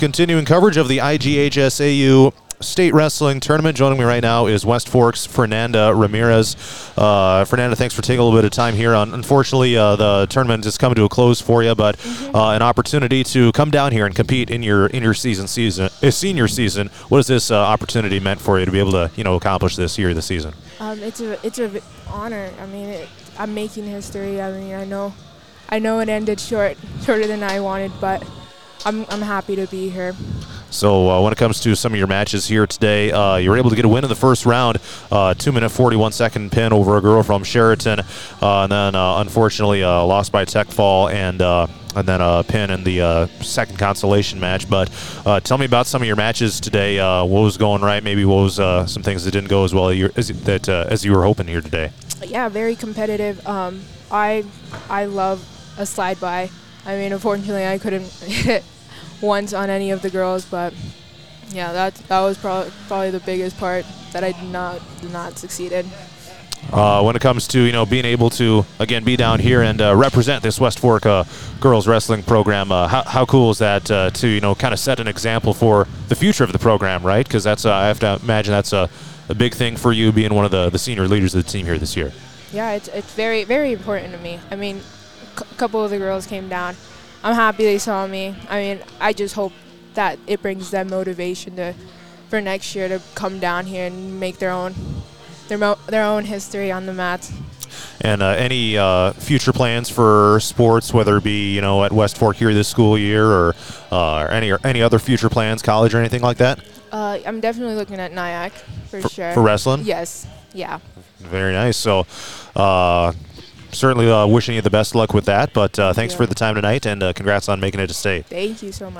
Continuing coverage of the IGHSAU State Wrestling Tournament. Joining me right now is West Fork's Fernanda Ramirez. Fernanda, thanks for taking a little bit of time here. Unfortunately, the tournament is coming to a close for you, but an opportunity to come down here and compete in your senior season. What has this opportunity meant for you to be able to accomplish this year, this season? It's an honor. I mean, I'm making history. I mean, I know it ended shorter than I wanted, but I'm happy to be here. So when it comes to some of your matches here today, you were able to get a win in the first round, 2-minute 41-second pin over a girl from Sheraton, and then unfortunately lost by tech fall and then a pin in the second consolation match. But tell me about some of your matches today. What was going right? Maybe what was some things that didn't go as well as you were hoping here today? Yeah, very competitive. I love a slide by. I mean, unfortunately, I couldn't hit it once on any of the girls, but yeah, that was probably the biggest part that I did not succeed in. When it comes to being able to again be down here and represent this West Fork girls wrestling program, how cool is that to kind of set an example for the future of the program, right? Because that's I have to imagine that's a big thing for you being one of the senior leaders of the team here this year. Yeah, it's very, very important to me. I mean, a couple of the girls came down. I'm happy they saw me. I mean, I just hope that it brings them motivation for next year to come down here and make their own history on the mats. And any future plans for sports, whether it be at West Fork here this school year, or any other future plans, college or anything like that? I'm definitely looking at NIAC for sure. For wrestling? Yes. Yeah. Very nice. So. Certainly wishing you the best luck with that, but thanks for the time tonight, and congrats on making it to state. Thank you so much.